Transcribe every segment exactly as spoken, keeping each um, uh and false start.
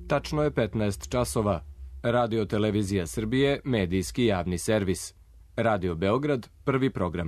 Tačno je petnaest časova. Radio Televizija Srbije, medijski javni servis. Radio Beograd, prvi program.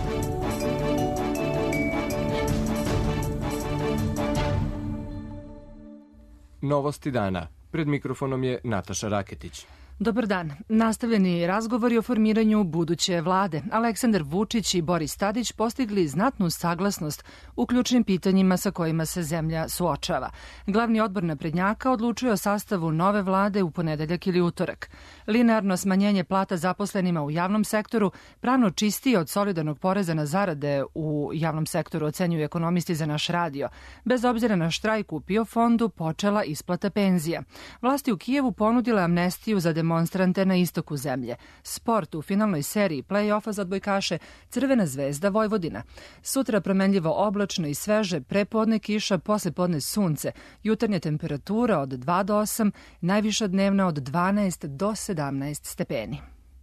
Novosti dana. Pred mikrofonom je Nataša Raketić. Dobar dan. Nastavljeni razgovori o formiranju buduće vlade. Aleksandar Vučić i Boris Tadić postigli znatnu saglasnost u ključnim pitanjima sa kojima se zemlja suočava. Glavni odbor naprednjaka odlučuje o sastavu nove vlade u ponedeljak ili utorak. Linearno smanjenje plata zaposlenima u javnom sektoru, pravno čistije od solidarnog poreza na zarade u javnom sektoru, ocenjuju ekonomisti za naš radio. Bez obzira na štrajk u PIO fondu počela isplata penzija. Vlasti u Kijevu ponudile amnestiju za demonstrante na istoku zemlje. Sport u finalnoj seriji play-offa za odbojkaše Crvena zvezda Vojvodina. Sutra promenljivo oblačno i sveže, prepodne kiša, poslepodne sunce, jutarnja temperatura od dva do osam, najviša dnevna od dvanaest do sedamnaest stepeni.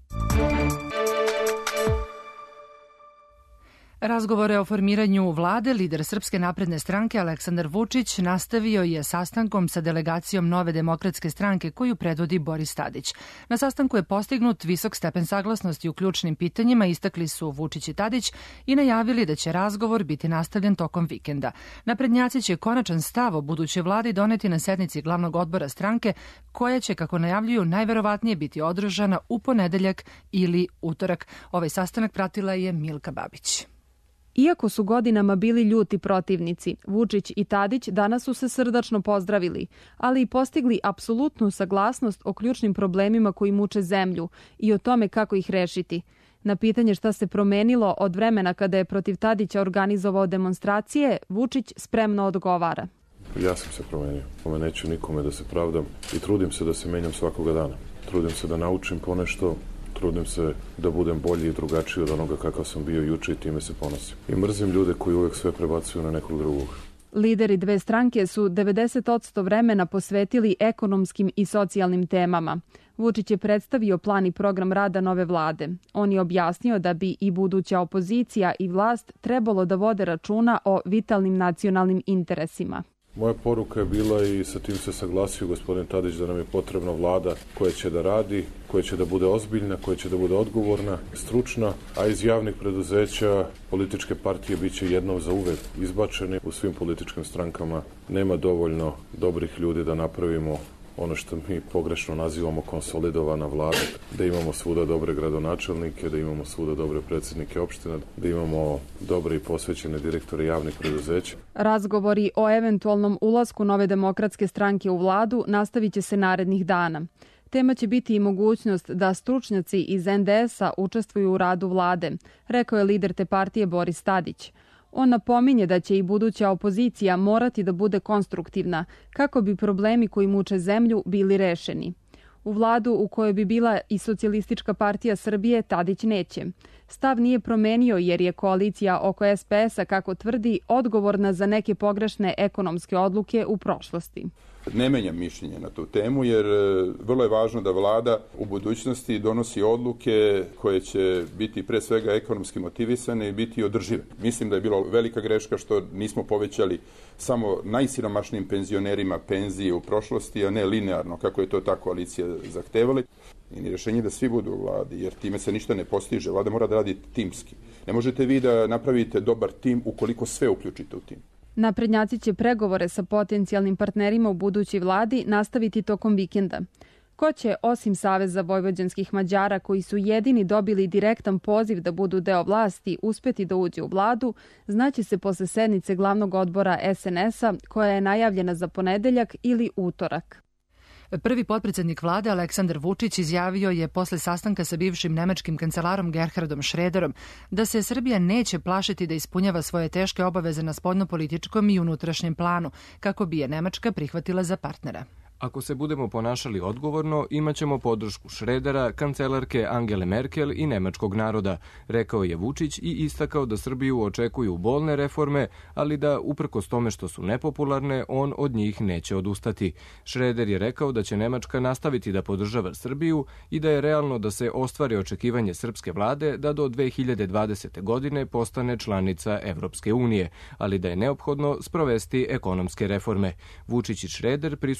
Razgovore o formiranju vlade lider Srpske napredne stranke Aleksandar Vučić nastavio je sastankom sa delegacijom Nove demokratske stranke koju predvodi Boris Tadić. Na sastanku je postignut visok stepen saglasnosti u ključnim pitanjima, istakli su Vučić i Tadić i najavili da će razgovor biti nastavljen tokom vikenda. Naprednjaci će konačan stav o budućoj vladi doneti na sednici glavnog odbora stranke, koja će, kako najavljuju, najverovatnije biti održana u ponedeljak ili utorak. Ovaj sastanak pratila je Milka Babić. Iako su godinama bili ljuti protivnici, Vučić i Tadić danas su se srdačno pozdravili, ali i postigli apsolutnu saglasnost o ključnim problemima koji muče zemlju i o tome kako ih rešiti. Na pitanje šta se promenilo od vremena kada je protiv Tadića organizovao demonstracije, Vučić spremno odgovara. Ja sam se promenio. Ome neću nikome da se pravdam i trudim se da se menjam svakoga dana. Trudim se da naučim ponešto, trudim se da budem bolji i drugačiji od onoga kakav sam bio juče i time se ponosim. I mrzim ljude koji uvek sve prebacuju na nekog drugog. Lideri dve stranke su devedeset posto vremena posvetili ekonomskim i socijalnim temama. Vučić je predstavio plan i program rada nove vlade. On je objasnio da bi i buduća opozicija i vlast trebalo da vode računa o vitalnim nacionalnim interesima. Moja poruka je bila i sa tim se saglasio gospodin Tadić da nam je potrebna vlada koja će da radi, koja će da bude ozbiljna, koja će da bude odgovorna, stručna, a iz javnih preduzeća političke partije bit će jednom za uvek izbačeni. U svim političkim strankama nema dovoljno dobrih ljudi da napravimo ono što mi pogrešno nazivamo konsolidovana vlada, da imamo svuda dobre gradonačelnike, da imamo svuda dobre predsjednike opština, da imamo dobre i posvećene direktore javnih preduzeća. Razgovori o eventualnom ulasku Nove demokratske stranke u vladu nastavit će se narednih dana. Tema će biti i mogućnost da stručnjaci iz en de es-a učestvuju u radu vlade, rekao je lider te partije Boris Tadić. On napominje da će i buduća opozicija morati da bude konstruktivna kako bi problemi koji muče zemlju bili rešeni. U vladu u kojoj bi bila i Socijalistička partija Srbije Tadić neće. Stav nije promenio jer je koalicija oko es pe es-a, kako tvrdi, odgovorna za neke pogrešne ekonomske odluke u prošlosti. Ne menjam mišljenje na tu temu jer vrlo je važno da vlada u budućnosti donosi odluke koje će biti pre svega ekonomski motivisane i biti održive. Mislim da je bila velika greška što nismo povećali samo najsiromašnijim penzionerima penzije u prošlosti, a ne linearno kako je to ta koalicija zahtevali. I rješenje da svi budu u vladi, jer time se ništa ne postiže. Vlada mora da radi timski. Ne možete vi da napravite dobar tim ukoliko sve uključite u tim. Naprednjaci će pregovore sa potencijalnim partnerima u budućoj vladi nastaviti tokom vikenda. Ko će, osim Saveza vojvođanskih Mađara, koji su jedini dobili direktan poziv da budu deo vlasti, uspeti da uđe u vladu, znaće se posle sednice glavnog odbora es en es-a, koja je najavljena za ponedeljak ili utorak. Prvi potpredsjednik vlade Aleksandar Vučić izjavio je posle sastanka sa bivšim nemačkim kancelarom Gerhardom Schröderom da se Srbija neće plašiti da ispunjava svoje teške obaveze na spoljnopolitičkom i unutrašnjem planu, kako bi je Nemačka prihvatila za partnera. Ako se budemo ponašali odgovorno, imaćemo podršku Šredera, kancelarke Angele Merkel i nemačkog naroda, rekao je Vučić i istakao da Srbiju očekuju bolne reforme, ali da, uprkos tome što su nepopularne, on od njih neće odustati. Šreder je rekao da će Nemačka nastaviti da podržava Srbiju i da je realno da se ostvari očekivanje srpske vlade da do dve hiljade dvadesete. godine postane članica Evropske unije, ali da je neophodno sprovesti ekonomske reforme. Vučić i Šreder prisustvuju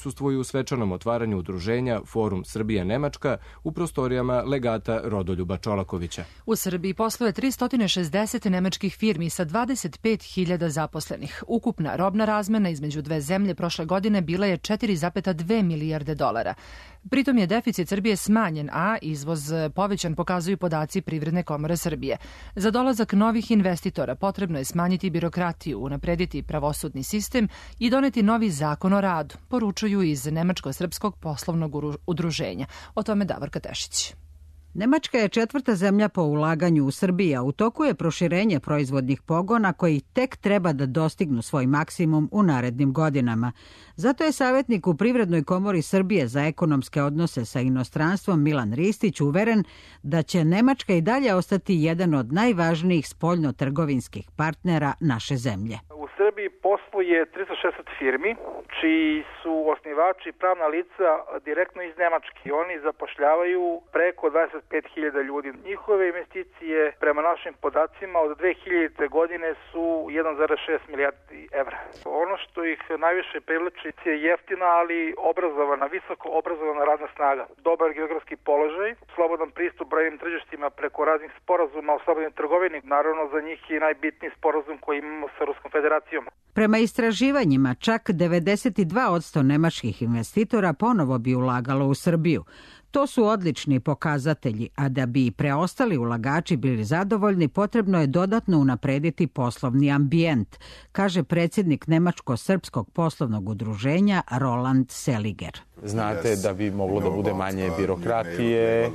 svečanom otvaranju udruženja Forum Srbija-Nemačka u prostorijama legata Rodoljuba Čolakovića. U Srbiji posluje tristo šezdeset nemačkih firmi sa dvadeset pet hiljada zaposlenih. Ukupna robna razmena između dve zemlje prošle godine bila je četiri zarez dve milijarde dolara. Pritom je deficit Srbije smanjen, a izvoz povećan, pokazuju podaci Privredne komore Srbije. Za dolazak novih investitora potrebno je smanjiti birokratiju, unaprediti pravosudni sistem i doneti novi zakon o radu, poručuju iz Nemačko-srpskog poslovnog udruženja. O tome Davorka Tešić. Nemačka je četvrta zemlja po ulaganju u Srbiji, a u toku je proširenje proizvodnih pogona koji tek treba da dostignu svoj maksimum u narednim godinama. Zato je savjetnik u Privrednoj komori Srbije za ekonomske odnose sa inostranstvom Milan Ristić uveren da će Nemačka i dalje ostati jedan od najvažnijih spoljno-trgovinskih partnera naše zemlje. U Srbiji posluje tristo šezdeset firmi, čiji su osnivači pravna lica direktno iz Nemačke. Oni zapošljavaju preko dvadeset pet hiljada ljudi. Njihove investicije, prema našim podacima, od dve hiljadite godine su jedan zarez šest milijardi evra. Ono što ih najviše privlači je jeftina, ali obrazovana, visoko obrazovana radna snaga. Dobar geografski položaj, slobodan pristup brojnim tržištima preko raznih sporazuma o slobodnoj trgovini. Naravno, za njih je najbitniji sporazum koji imamo sa Ruskom federacijom. Prema istraživanjima, čak devedeset dva posto nemačkih investitora ponovo bi ulagalo u Srbiju. To su odlični pokazatelji, a da bi preostali ulagači bili zadovoljni, potrebno je dodatno unaprediti poslovni ambijent, kaže predsjednik Nemačko-srpskog poslovnog udruženja Roland Seliger. Znate da bi moglo da bude manje birokratije,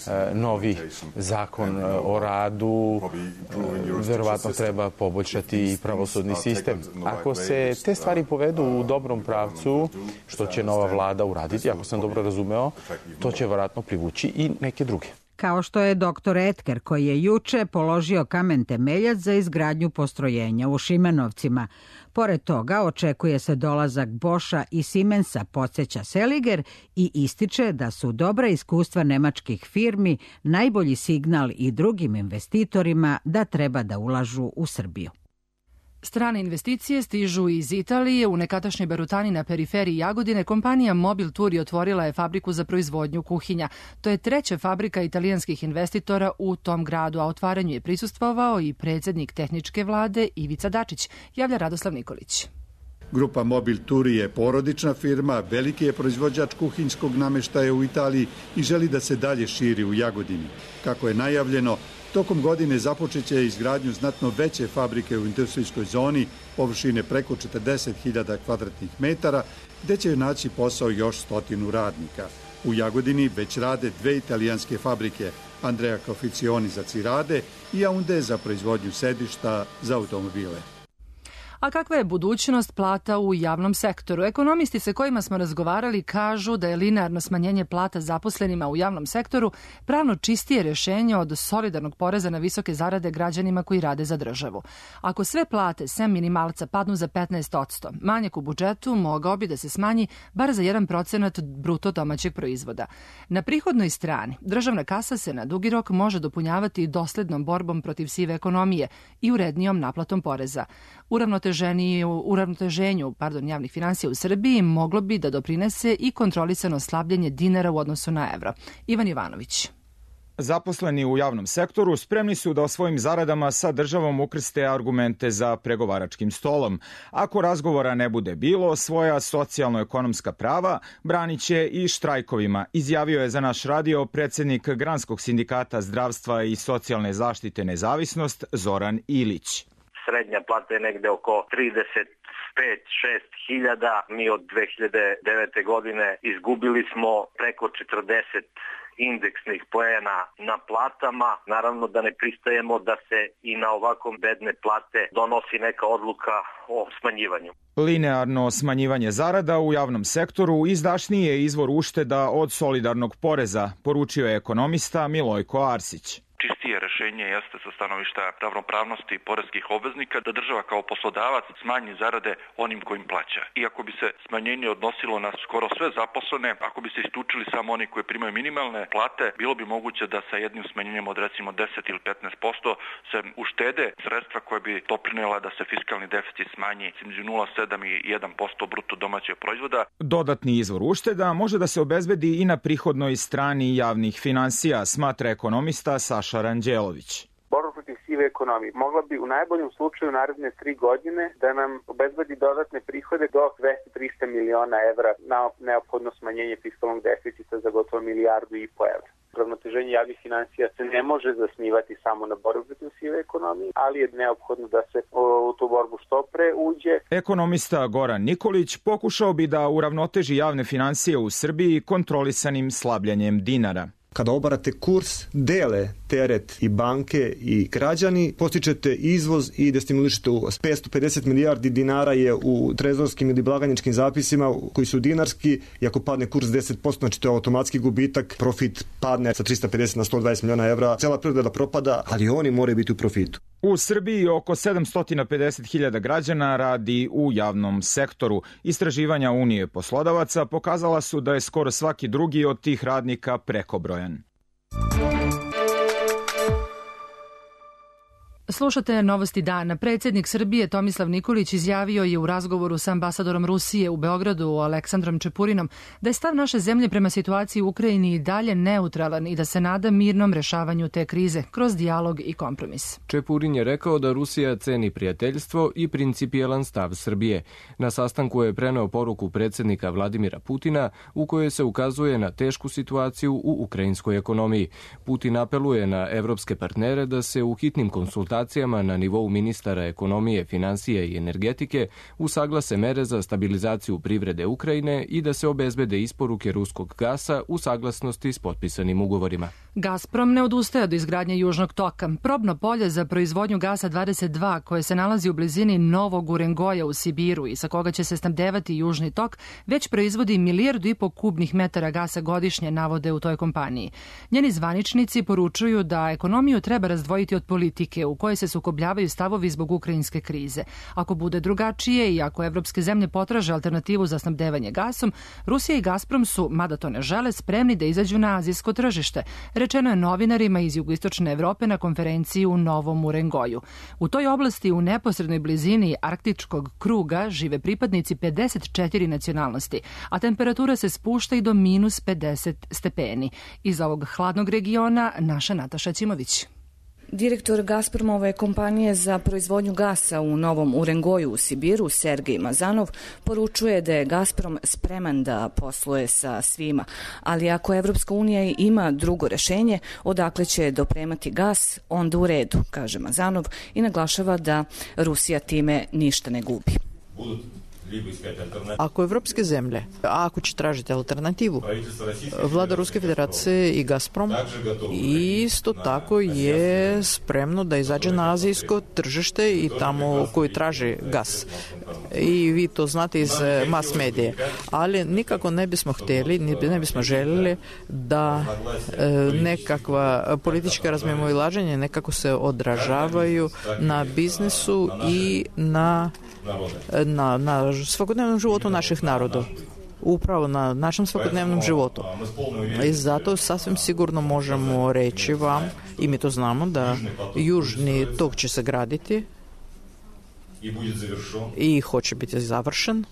novi zakon o radu, verovatno treba poboljšati i pravosudni sistem. Ako se te stvari povedu u dobrom pravcu, što će nova vlada uraditi, ako sam dobro razumeo, to će verovatno privući i neke druge. Kao što je doktor Etker, koji je juče položio kamen temeljac za izgradnju postrojenja u Šimenovcima. Pored toga, očekuje se dolazak Boša i Siemensa, podsjeća Seliger, i ističe da su dobra iskustva nemačkih firmi najbolji signal i drugim investitorima da treba da ulažu u Srbiju. Strane investicije stižu iz Italije. U nekadašnjoj Barutani na periferiji Jagodine kompanija Mobil Turi otvorila je fabriku za proizvodnju kuhinja. To je treća fabrika italijanskih investitora u tom gradu, a otvaranju je prisustvovao i predsjednik tehničke vlade Ivica Dačić, javlja Radoslav Nikolić. Grupa Mobil Turi je porodična firma, veliki je proizvođač kuhinjskog nameštaja u Italiji i želi da se dalje širi u Jagodini. Kako je najavljeno, tokom godine započeće izgradnju znatno veće fabrike u industrijskoj zoni, površine preko četrdeset hiljada kvadratnih metara, gde će naći posao još stotinu radnika. U Jagodini već rade dve italijanske fabrike, Andrea Confezioni za cirade i Aunde za proizvodnju sedišta za automobile. A kakva je budućnost plata u javnom sektoru? Ekonomisti sa kojima smo razgovarali kažu da je linearno smanjenje plata zaposlenima u javnom sektoru pravno čistije rješenje od solidarnog poreza na visoke zarade građanima koji rade za državu. Ako sve plate sem minimalca padnu za petnaest posto, manjak u budžetu mogao bi da se smanji bar za jedan procenat bruto domaćeg proizvoda. Na prihodnoj strani, državna kasa se na dugi rok može dopunjavati doslednom borbom protiv sive ekonomije i urednijom naplatom poreza. Uravnoteženju pardon, javnih finansija u Srbiji moglo bi da doprinese i kontrolisano slabljenje dinara u odnosu na evro. Ivan Ivanović. Zaposleni u javnom sektoru spremni su da o svojim zaradama sa državom ukrste argumente za pregovaračkim stolom. Ako razgovora ne bude bilo, svoja socijalno-ekonomska prava branit će i štrajkovima, izjavio je za naš radio predsjednik Granskog sindikata zdravstva i socijalne zaštite Nezavisnost Zoran Ilić. Srednja plata je negde oko trideset pet do šest hiljada. Mi od dve hiljade devete godine izgubili smo preko četrdeset indeksnih poena na platama. Naravno da ne pristajemo da se i na ovako bedne plate donosi neka odluka o smanjivanju. Linearno smanjivanje zarada u javnom sektoru izdašniji je izvor ušteda od solidarnog poreza, poručio je ekonomista Milojko Arsić. Čistije rešenje rešenje jeste sa stanovišta ravnopravnosti poreskih obveznika da država kao poslodavac smanji zarade onim kojim plaća. Iako bi se smanjenje odnosilo na skoro sve zaposlene, ako bi se istučili samo oni koji primaju minimalne plate, bilo bi moguće da sa jednim smanjenjem od recimo deset ili petnaest posto se uštede sredstva koje bi doprinela da se fiskalni deficit smanji između nula zarez sedam i jedan posto bruto domaćeg proizvoda. Dodatni izvor ušteda može da se obezbedi i na prihodnoj strani javnih finansija, smatra ekonomista Saša Ranđelović. Borba protiv sive ekonomije mogla bi u najboljem slučaju naredne tri godine da nam obezbedi dodatne prihode do dvesta do trista miliona evra na neophodno smanjenje fiskalnog deficita za gotovo milijardu i po evra. Ravnoteženje javnih finansija se ne može zasnivati samo na borbu protiv sive ekonomije, ali je neophodno da se u tu borbu što pre uđe. Ekonomista Goran Nikolić pokušao bi da uravnoteži javne finansije u Srbiji kontrolisanim slabljenjem dinara. Kada obarate kurs, dele teret i banke i građani, postičete izvoz i destimulišete uvoz. petsto pedeset milijardi dinara je u trezorskim ili blagajničkim zapisima koji su dinarski i ako padne kurs deset posto, znači to je automatski gubitak, profit padne sa trista pedeset na sto dvadeset miliona evra, cela privreda propada, ali oni moraju biti u profitu. U Srbiji oko sedamsto pedeset hiljada građana radi u javnom sektoru. Istraživanja Unije poslodavaca pokazala su da je skoro svaki drugi od tih radnika prekobrojan. Slušate Novosti dana. Predsjednik Srbije Tomislav Nikolić izjavio je u razgovoru sa ambasadorom Rusije u Beogradu Aleksandrom Čepurinom da je stav naše zemlje prema situaciji u Ukrajini i dalje neutralan i da se nada mirnom rešavanju te krize kroz dijalog i kompromis. Čepurin je rekao da Rusija ceni prijateljstvo i principijelan stav Srbije. Na sastanku je preneo poruku predsjednika Vladimira Putina u kojoj se ukazuje na tešku situaciju u ukrajinskoj ekonomiji. Putin apeluje na evropske partnere da se u hitnim konsultacijama na nivou ministara ekonomije, finansije i energetike usaglase mere za stabilizaciju privrede Ukrajine i da se obezbede isporuke ruskog gasa u saglasnosti s potpisanim ugovorima. Gazprom ne odustaje od izgradnje Južnog toka. Probno polje za proizvodnju gasa dvadeset dva, koje se nalazi u blizini Novog Urengoja u Sibiru i sa koga će se snabdevati Južni tok, već proizvodi milijardu i po kubnih metara gasa godišnje, navode u toj kompaniji. Njeni zvaničnici poručuju da ekonomiju treba razdvojiti od politike u kojoj se sukobljavaju stavovi zbog ukrajinske krize. Ako bude drugačije i ako evropske zemlje potraže alternativu za snabdevanje gasom, Rusija i Gazprom su, mada to ne žele, spremni da izađu na azijsko tržište, rečeno je novinarima iz jugoistočne Evrope na konferenciji u Novom Urengoju. U toj oblasti u neposrednoj blizini arktičkog kruga žive pripadnici pedeset četiri nacionalnosti, a temperatura se spušta i do minus pedeset stepeni. Iz ovog hladnog regiona naša Nataša Ćimović. Direktor Gazpromove kompanije za proizvodnju gasa u Novom Urengoju u Sibiru, Sergej Mazanov, poručuje da je Gazprom spreman da posluje sa svima, ali ako Evropska unija ima drugo rešenje, odakle će dopremati gas, onda u redu, kaže Mazanov i naglašava da Rusija time ništa ne gubi. Ako evropske zemlje, a ako će tražiti alternativu, vlada Ruske federacije i Gazprom isto tako je spremno da izađe na azijsko tržište i tamo koji traži gas. I vi to znate iz mas medije. Ali nikako ne bismo htjeli, ne bismo željeli da nekakva politička razmimoilaženja nekako se odražavaju na biznisu i na na, na svakodnevnom životu naših naroda. Upravo na našem svakodnevnom životu. I zato sasvim sigurno možemo reći vam, i mi to znamo, da Južni tok će se graditi i hoće biti završen.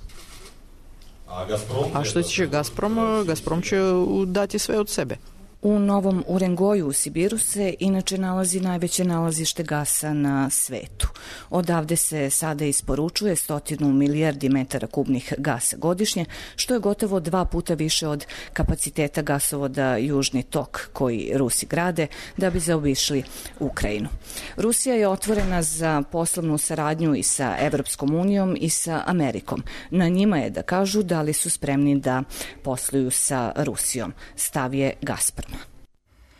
A što će Gazprom? Gazprom će dati sve od sebe. U Novom Urengoju u Sibiru se inače nalazi najveće nalazište gasa na svetu. Odavde se sada isporučuje stotinu milijardi metara kubnih gasa godišnje, što je gotovo dva puta više od kapaciteta gasovoda Južni tok koji Rusi grade da bi zaobišli Ukrajinu. Rusija je otvorena za poslovnu saradnju i sa Evropskom unijom i sa Amerikom. Na njima je da kažu da li su spremni da posluju sa Rusijom. Stav je Gazprom.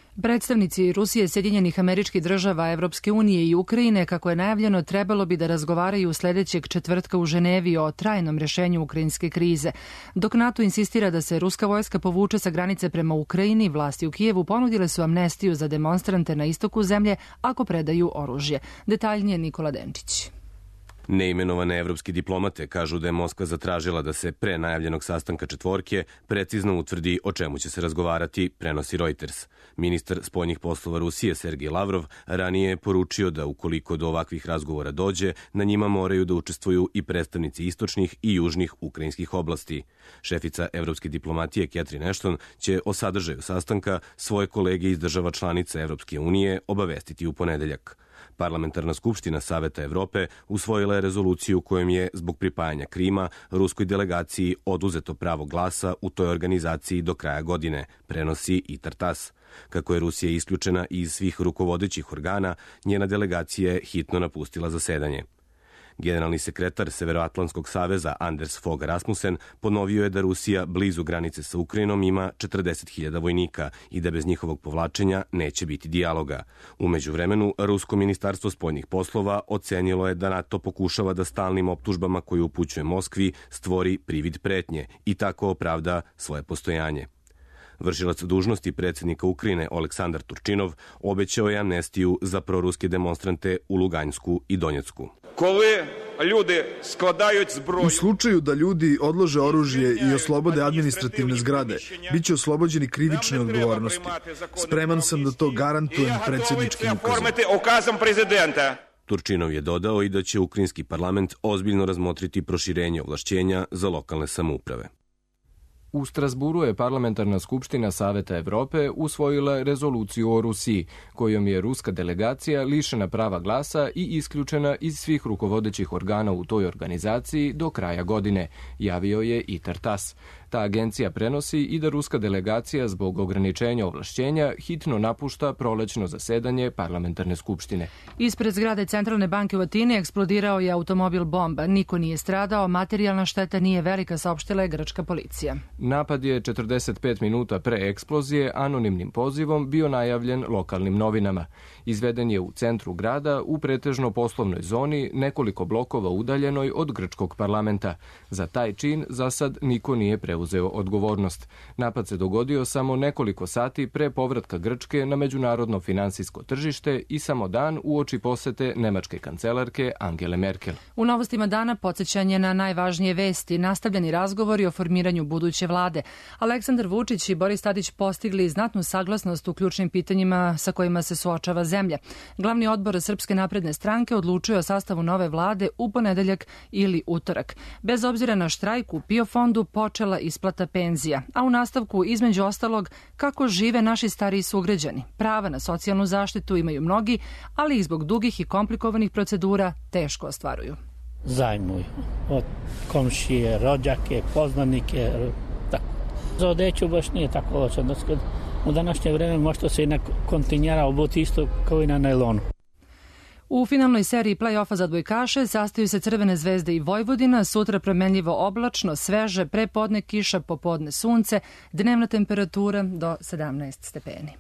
Predstavnici Rusije, Sjedinjenih Američkih Država, Evropske unije i Ukrajine, kako je najavljeno, trebalo bi da razgovaraju sledećeg četvrtka u Ženevi o trajnom rešenju ukrajinske krize. Dok NATO insistira da se ruska vojska povuče sa granice prema Ukrajini, vlasti u Kijevu ponudile su amnestiju za demonstrante na istoku zemlje ako predaju oružje. Detaljnije Nikola Denčić. Neimenovane evropske diplomate kažu da je Moskva zatražila da se pre najavljenog sastanka četvorke precizno utvrdi o čemu će se razgovarati, prenosi Reuters. Ministar spoljnih poslova Rusije Sergej Lavrov ranije je poručio da ukoliko do ovakvih razgovora dođe, na njima moraju da učestvuju i predstavnici istočnih i južnih ukrajinskih oblasti. Šefica evropske diplomatije Catherine Ashton će o sadržaju sastanka svoje kolege iz država članica Evropske unije obavestiti u ponedeljak. Parlamentarna skupština Saveta Evrope usvojila je rezoluciju kojom je, zbog pripajanja Krima, ruskoj delegaciji oduzeto pravo glasa u toj organizaciji do kraja godine, prenosi i Tartas. Kako je Rusija isključena iz svih rukovodećih organa, njena delegacija je hitno napustila zasedanje. Generalni sekretar Severoatlantskog saveza Anders Fogh Rasmussen ponovio je da Rusija blizu granice sa Ukrajinom ima četrdeset hiljada vojnika i da bez njihovog povlačenja neće biti dijaloga. U međuvremenu, Rusko ministarstvo spoljnih poslova ocenilo je da NATO pokušava da stalnim optužbama koje upućuje Moskvi stvori privid pretnje i tako opravda svoje postojanje. Vršilac dužnosti predsjednika Ukrajine Oleksandar Turčinov obećao je amnestiju za proruske demonstrante u Luganjsku i Donjecku. U slučaju da ljudi odlože oružje i oslobode administrativne zgrade, bit će oslobođeni krivične odgovornosti. Spreman sam da to garantujem predsjedničkim ukazom. Turčinov je dodao i da će ukrajinski parlament ozbiljno razmotriti proširenje ovlašćenja za lokalne samouprave. U Strasburu je parlamentarna skupština Saveta Evrope usvojila rezoluciju o Rusiji, kojom je ruska delegacija lišena prava glasa i isključena iz svih rukovodećih organa u toj organizaciji do kraja godine, javio je i Tartas. Ta agencija prenosi i da ruska delegacija zbog ograničenja ovlašćenja hitno napušta prolećno zasedanje parlamentarne skupštine. Ispred zgrade Centralne banke u Atini eksplodirao je automobil bomba. Niko nije stradao, materijalna šteta nije velika, saopštila je grčka policija. Napad je četrdeset pet minuta pre eksplozije anonimnim pozivom bio najavljen lokalnim novinama. Izveden je u centru grada, u pretežno poslovnoj zoni, nekoliko blokova udaljenoj od grčkog parlamenta. Za taj čin za sad niko nije preuzeo odgovornost. Napad se dogodio samo nekoliko sati pre povratka Grčke na međunarodno finansijsko tržište i samo dan uoči posete nemačke kancelarke Angele Merkel. U novostima dana podsjećanje na najvažnije vesti, nastavljeni razgovori o formiranju buduće vlade. Aleksandar Vučić i Boris Tadić postigli znatnu saglasnost u ključnim pitanjima sa kojima se suočava zemlja. Glavni odbor Srpske napredne stranke odlučuje o sastavu nove vlade u ponedeljak ili utorak. Bez obzira na štrajk u PIO fondu počela isplata penzija, a u nastavku između ostalog kako žive naši stariji sugrađani. Prava na socijalnu zaštitu imaju mnogi, ali ih zbog dugih i komplikovanih procedura teško ostvaruju. Zajmuju od komšije, rođake, poznanike, tako. Za odeću baš nije tako loše. U današnje vreme možete se i na kontinjera obuti isto kao i na najlonu. U finalnoj seriji play-offa za odbojkaše sastaju se Crvene zvezde i Vojvodina, sutra promenljivo oblačno, sveže, prepodne kiša, popodne sunce, dnevna temperatura do sedamnaest stepeni.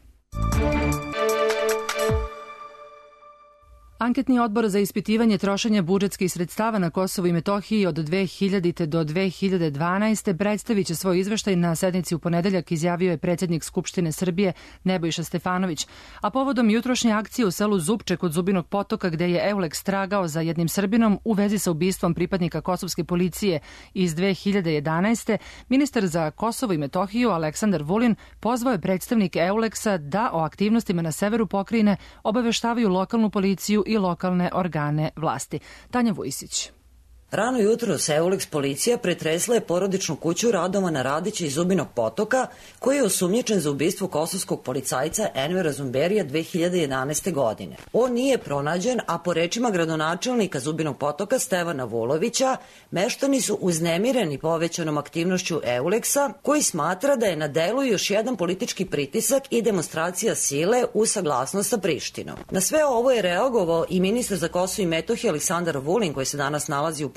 Anketni odbor za ispitivanje trošenja budžetskih sredstava na Kosovu i Metohiji od dve hiljadite do dve hiljade dvanaeste. predstavit će svoj izveštaj na sednici u ponedeljak, izjavio je predsjednik Skupštine Srbije Nebojša Stefanović. A povodom jutrošnje akcije u selu Zupče kod Zubinog potoka, gde je Euleks tragao za jednim Srbinom u vezi sa ubistvom pripadnika kosovske policije iz dve hiljade jedanaeste. ministar za Kosovo i Metohiju Aleksandar Vulin pozvao je predstavnike Euleksa da o aktivnostima na severu pokrajine obaveštavaju lokalnu policiju i lokalne organe vlasti. Tanja Vujsić. Rano jutro se Euleks policija pretresla je porodičnu kuću Radovana Radića iz Zubinog potoka, koji je osumnjičen za ubistvo kosovskog policajca Envera Zumberija dve hiljade jedanaeste. godine. On nije pronađen, a po rečima gradonačelnika Zubinog potoka Stevana Vulovića, meštani su uznemireni povećanom aktivnošću Euleksa, koji smatra da je na delu još jedan politički pritisak i demonstracija sile u saglasnost sa Prištinom. Na sve ovo je reagovao i ministar za Kosovo i Metohiju Aleksandar Vulin, koji se danas nalazi u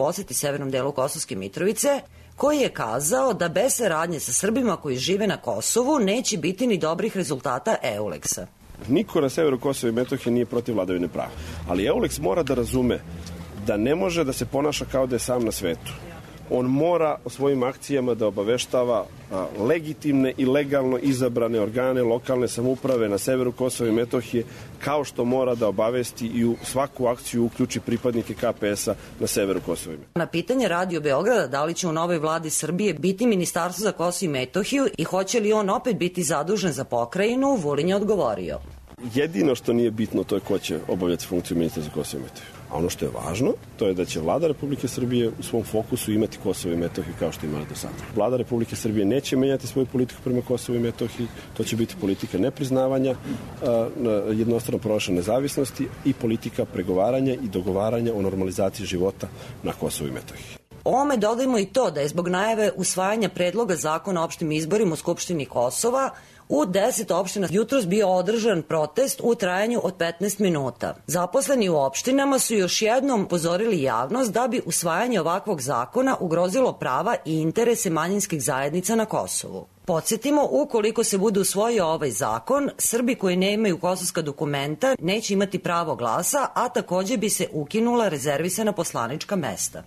poseti severnom delu Kosovske Mitrovice, koji je kazao da bez saradnje sa Srbima koji žive na Kosovu neće biti ni dobrih rezultata EULEX-a. Niko na severu Kosova i Metohije nije protiv vladavine prava, ali EULEX mora da razume da ne može da se ponaša kao da je sam na svetu. On mora o svojim akcijama da obaveštava a, legitimne i legalno izabrane organe lokalne samouprave na severu Kosova i Metohije, kao što mora da obavesti i u svaku akciju uključi pripadnike K P S-a na severu Kosova i Metohije. Na pitanje Radio Beograda da li će u novoj vladi Srbije biti Ministarstvo za Kosovo i Metohiju i hoće li on opet biti zadužen za pokrajinu, Vulin je odgovorio. Jedino što nije bitno to je ko će obavljati funkciju ministra za Kosovo i Metohiju. A ono što je važno, to je da će vlada Republike Srbije u svom fokusu imati Kosovo i Metohiju kao što imala do sada. Vlada Republike Srbije neće menjati svoju politiku prema Kosovu i Metohiji, to će biti politika nepriznavanja, jednostrano proglašene nezavisnosti i politika pregovaranja i dogovaranja o normalizaciji života na Kosovu i Metohiji. Ovome dodajmo i to da je zbog najave usvajanja predloga zakona o opštim izborima u Skupštini Kosova u deset opština jutros bio održan protest u trajanju od petnaest minuta. Zaposleni u opštinama su još jednom upozorili javnost da bi usvajanje ovakvog zakona ugrozilo prava i interese manjinskih zajednica na Kosovu. Podsjetimo, ukoliko se bude usvojio ovaj zakon, Srbi koji nemaju kosovska dokumenta neće imati pravo glasa, a takođe bi se ukinula rezervisana poslanička mesta.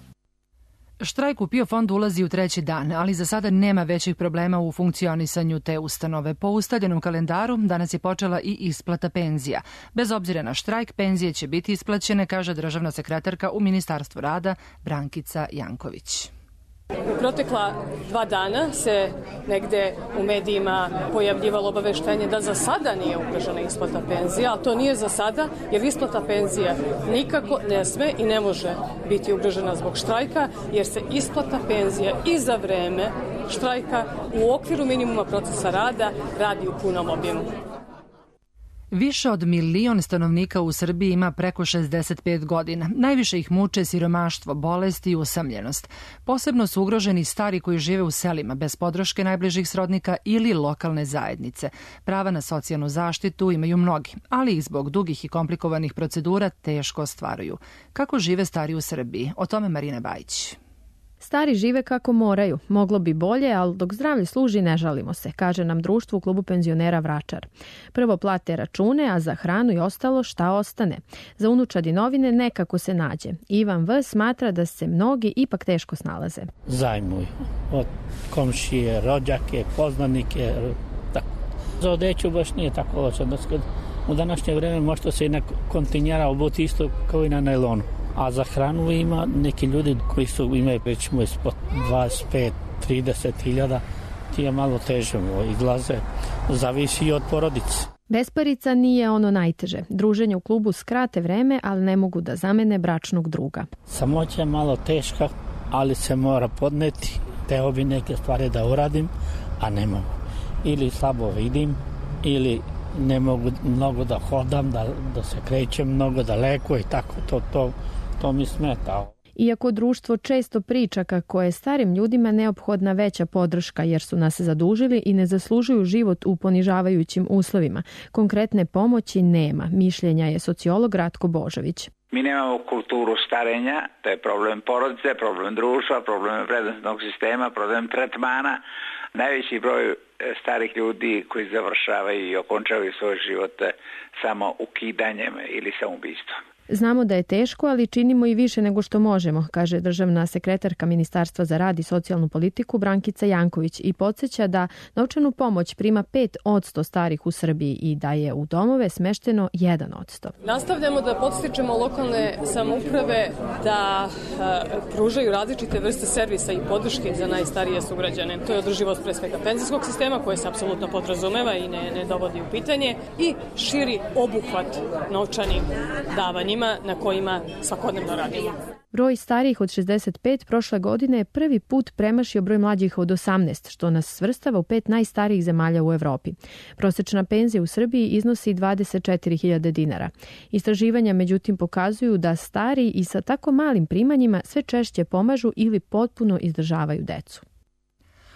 Štrajk u PIO fondu ulazi u treći dan, ali za sada nema većih problema u funkcionisanju te ustanove. Po ustaljenom kalendaru danas je počela i isplata penzija. Bez obzira na štrajk, penzije će biti isplaćene, kaže državna sekretarka u Ministarstvu rada Brankica Janković. U protekla dva dana se negde u medijima pojavljivalo obaveštenje da za sada nije ugrožena isplata penzija, a to nije za sada jer isplata penzija nikako ne sme i ne može biti ugrožena zbog štrajka, jer se isplata penzija i za vreme štrajka u okviru minimuma procesa rada radi u punom obimu. Više od milion stanovnika u Srbiji ima preko šezdeset pet godina. Najviše ih muče siromaštvo, bolest i usamljenost. Posebno su ugroženi stari koji žive u selima bez podrške najbližih srodnika ili lokalne zajednice. Prava na socijalnu zaštitu imaju mnogi, ali ih zbog dugih i komplikovanih procedura teško ostvaruju. Kako žive stari u Srbiji? O tome Marina Bajić. Stari žive kako moraju. Moglo bi bolje, ali dok zdravlje služi ne žalimo se, kaže nam društvo u klubu penzionera Vračar. Prvo plate račune, a za hranu i ostalo šta ostane. Za unučadi novine nekako se nađe. Ivan V. smatra da se mnogi ipak teško snalaze. Zajmuju od komšije, rođake, poznanike, tako. Za odeću baš nije tako loše. U današnje vreme možete se i na kontinjera obuti isto kao i na najlonu. A za hranu ima neki ljudi koji su imaju recimo ispod dvadeset pet do trideset hiljada, ti je malo teže izlaze, zavisi i od porodice. Besparica nije ono najteže. Druženje u klubu skrate vreme, ali ne mogu da zamene bračnog druga. Samoća je malo teška, ali se mora podneti. Teo bi neke stvari da uradim, a ne mogu. Ili slabo vidim, ili ne mogu mnogo da hodam, da, da se krećem mnogo daleko i tako, to, to, to mi smeta. Iako društvo često priča kako je starim ljudima neophodna veća podrška jer su nas zadužili i ne zaslužuju život u ponižavajućim uslovima, konkretne pomoći nema, mišljenja je sociolog Ratko Božović. Mi nemamo kulturu starenja, to je problem porodice, problem društva, problem vrednostnog sistema, problem tretmana. Najveći broj starih ljudi koji završavaju i okončavaju svoj život samo ukidanjem ili samoubistvom. Znamo da je teško, ali činimo i više nego što možemo, kaže državna sekretarka Ministarstva za rad i socijalnu politiku Brankica Janković i podsjeća da novčanu pomoć prima pet posto starih u Srbiji i da je u domove smešteno jedan posto. Nastavljamo da podstičemo lokalne samouprave da a, pružaju različite vrste servisa i podrške za najstarije sugrađane. To je održivost pre svega penzijskog sistema koje se apsolutno podrazumeva i ne, ne dovodi u pitanje i širi obuhvat novčanim davanjima na kojima svakodnevno radimo. Broj starijih od šezdeset pet prošle godine je prvi put premašio broj mlađih od osamnaest, što nas svrstava u pet najstarijih zemalja u Evropi. Prosečna penzija u Srbiji iznosi dvadeset četiri hiljade dinara. Istraživanja međutim pokazuju da stari i sa tako malim primanjima sve češće pomažu ili potpuno izdržavaju decu.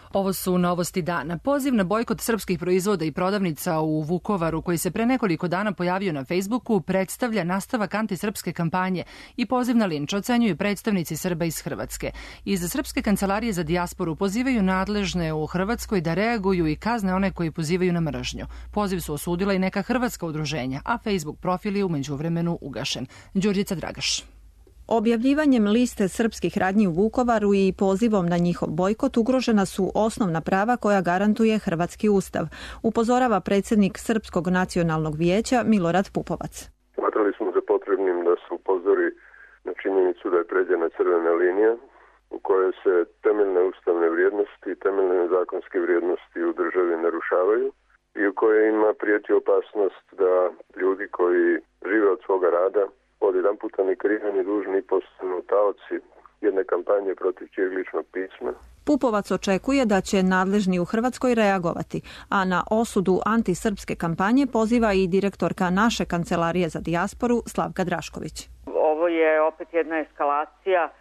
Ovo su novosti dana. Poziv na bojkot srpskih proizvoda i prodavnica u Vukovaru, koji se pre nekoliko dana pojavio na Facebooku, predstavlja nastavak antisrpske kampanje i poziv na linč, ocenjuju predstavnici Srba iz Hrvatske. Iz Srpske kancelarije za dijasporu pozivaju nadležne u Hrvatskoj da reaguju i kazne one koji pozivaju na mržnju. Poziv su osudila i neka hrvatska udruženja, a Facebook profil je u međuvremenu ugašen. Đurđica Dragaš. Objavljivanjem liste srpskih radnji u Vukovaru i pozivom na njihov bojkot ugrožena su osnovna prava koja garantuje Hrvatski ustav, upozorava predsjednik Srpskog nacionalnog vijeća Milorad Pupovac. Smatrali smo za potrebnim da se upozori na činjenicu da je pređena crvena linija u kojoj se temeljne ustavne vrijednosti i temeljne zakonske vrijednosti u državi narušavaju i u kojoj ima prijeti opasnost da ljudi koji žive od svoga rada od jedan puta ni krivi ni dužni postanu taoci jedne kampanje protiv ćiriličnog pisma. Pupovac očekuje da će nadležni u Hrvatskoj reagovati, a na osudu antisrpske kampanje poziva i direktorka naše kancelarije za dijasporu Slavka Drašković. Ovo je opet jedna eskalacija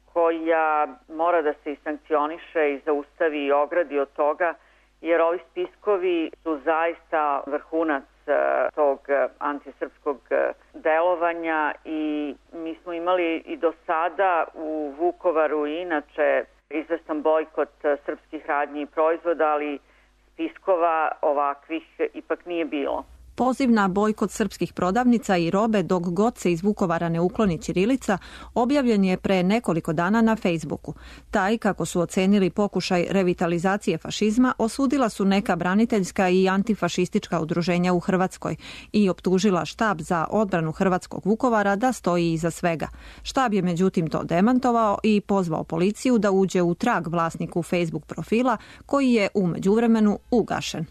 koja mora da se i sankcioniše i zaustavi i ogradi od toga, jer ovi spiskovi su zaista vrhunac tog antisrpskog delovanja i mi smo imali i do sada u Vukovaru i inače izvestan bojkot srpskih radnji i proizvoda, ali spiskova ovakvih ipak nije bilo. Poziv na bojkot srpskih prodavnica i robe dok god se iz Vukovara ne ukloni ćirilica objavljen je pre nekoliko dana na Facebooku. Taj, kako su ocenili pokušaj revitalizacije fašizma, osudila su neka braniteljska i antifašistička udruženja u Hrvatskoj i optužila štab za odbranu hrvatskog Vukovara da stoji iza svega. Štab je međutim to demantovao i pozvao policiju da uđe u trag vlasniku Facebook profila koji je u međuvremenu ugašen.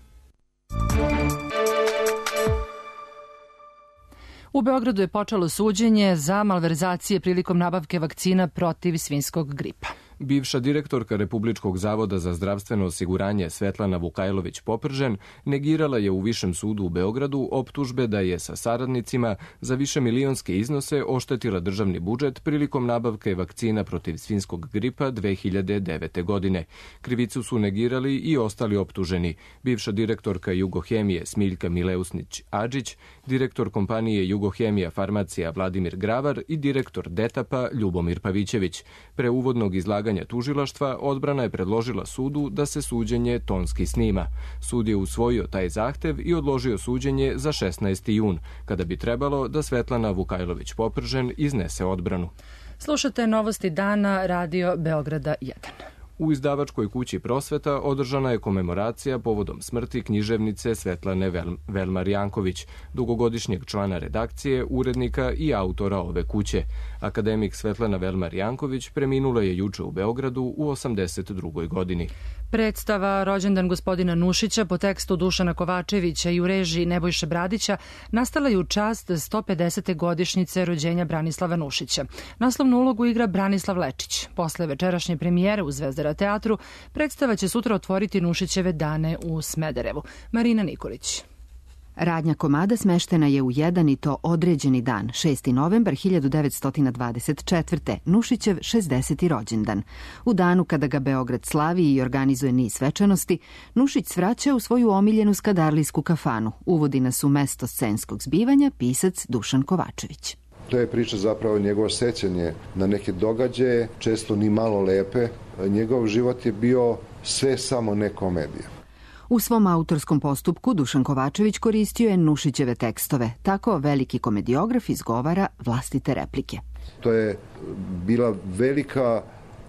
U Beogradu je počelo suđenje za malverzacije prilikom nabavke vakcina protiv svinjskog gripa. Bivša direktorka Republičkog zavoda za zdravstveno osiguranje Svetlana Vukajlović-Popržen negirala je u Višem sudu u Beogradu optužbe da je sa saradnicima za višemilionske iznose oštetila državni budžet prilikom nabavke vakcina protiv svinjskog gripa dve hiljade devete. godine. Krivicu su negirali i ostali optuženi. Bivša direktorka Jugohemije Smiljka Mileusnić-Adžić, direktor kompanije Jugohemija farmacija Vladimir Gravar i direktor Detapa Ljubomir Pavićević. Pre uvodnog izlaganja tužilaštva odbrana je predložila sudu da se suđenje tonski snima. Sud je usvojio taj zahtev i odložio suđenje za šesnaesti jun, kada bi trebalo da Svetlana Vukajlović-Popržen iznese odbranu. Slušate novosti dana Radio Beograda jedan. U izdavačkoj kući Prosveta održana je komemoracija povodom smrti književnice Svetlane Vel Velmar Janković, dugogodišnjeg člana redakcije, urednika i autora ove kuće. Akademik Svetlana Velmar Janković preminula je juče u Beogradu u osamdeset drugoj. godini. Predstava Rođendan gospodina Nušića po tekstu Dušana Kovačevića i u režiji Nebojše Bradića nastala je u čast sto pedesete godišnjice rođenja Branislava Nušića. Naslovnu ulogu igra Branislav Lečić. Posle večerašnje premijere u Zvezdara teatru, predstava će sutra otvoriti Nušićeve dane u Smederevu. Marina Nikolić. Radnja komada smeštena je u jedan i to određeni dan, šesti novembar hiljadu devetsto dvadeset četvrte. Nušićev šezdeseti rođendan. U danu kada ga Beograd slavi i organizuje niz svečanosti, Nušić svraća u svoju omiljenu skadarlijsku kafanu. Uvodi nas u mesto scenskog zbivanja pisac Dušan Kovačević. To je priča zapravo njegovo sećanje na neke događaje, često ni malo lepe. Njegov život je bio sve samo ne komedija. U svom autorskom postupku Dušan Kovačević koristio je Nušićeve tekstove. Tako veliki komediograf izgovara vlastite replike. To je bila velika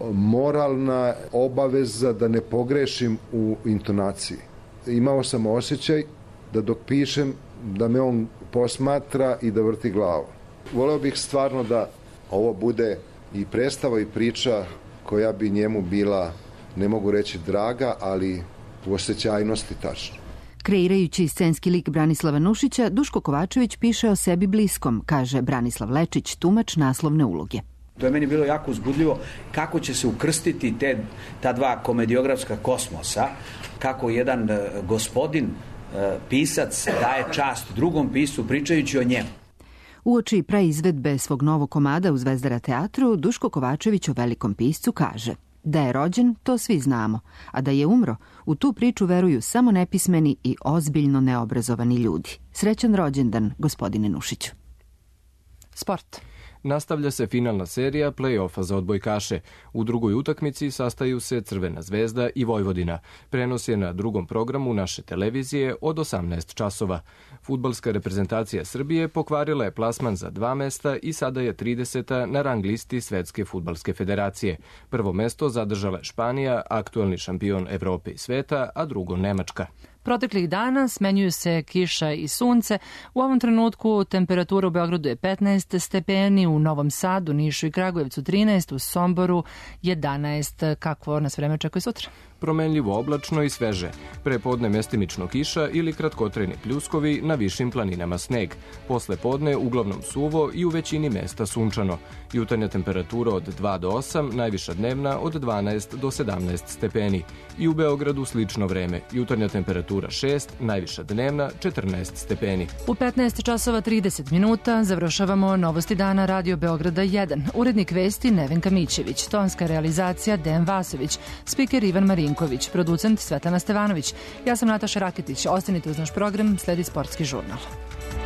moralna obaveza da ne pogrešim u intonaciji. Imao sam osjećaj da dok pišem da me on posmatra i da vrti glavu. Voleo bih stvarno da ovo bude i predstava i priča koja bi njemu bila, ne mogu reći draga, ali u osjećajnosti tačno. Kreirajući scenski lik Branislava Nušića, Duško Kovačević piše o sebi bliskom, kaže Branislav Lečić, tumač naslovne uloge. To je meni bilo jako uzbudljivo kako će se ukrstiti te, ta dva komediografska kosmosa, kako jedan gospodin, pisac, daje čast drugom piscu pričajući o njemu. Uoči praizvedbe svog novog komada u Zvezdara teatru, Duško Kovačević o velikom piscu kaže: Da je rođen, to svi znamo, a da je umro, u tu priču veruju samo nepismeni i ozbiljno neobrazovani ljudi. Srećan rođendan, gospodine Nušiću. Sport. Nastavlja se finalna serija play-offa za odbojkaše. U drugoj utakmici sastaju se Crvena zvezda i Vojvodina. Prenos je na drugom programu naše televizije od osamnaest časova. Fudbalska reprezentacija Srbije pokvarila je plasman za dva mesta i sada je trideseta na rang listi Svetske fudbalske federacije. Prvo mesto zadržala je Španija, aktuelni šampion Evrope i sveta, a drugo Nemačka. Proteklih dana smenjuju se kiša i sunce. U ovom trenutku temperatura u Beogradu je petnaest stepeni, u Novom Sadu, Nišu i Kragujevcu trinaest, u Somboru jedanaest. Kakvo nas vreme očekuje sutra? Promenljivo oblačno i sveže. Prepodne mestimično kiša ili kratkotrajni pljuskovi, na višim planinama sneg. Posle podne uglavnom suvo i u većini mesta sunčano. Jutarnja temperatura od dva do osam, najviša dnevna od dvanaest do sedamnaest stepeni. I u Beogradu slično vreme. Jutarnja temperatura šest, najviša dnevna četrnaest stepeni. U petnaest časova trideset minuta završavamo Novosti dana Radio Beograda jedan. Urednik vesti Nevenka Mićević, tonska realizacija Dejan Vasović, spiker Ivan Marinković, producent Svetlana Stevanović. Ja sam Nataša Raketić. Ostanite uz naš program, sledi Sportski žurnal.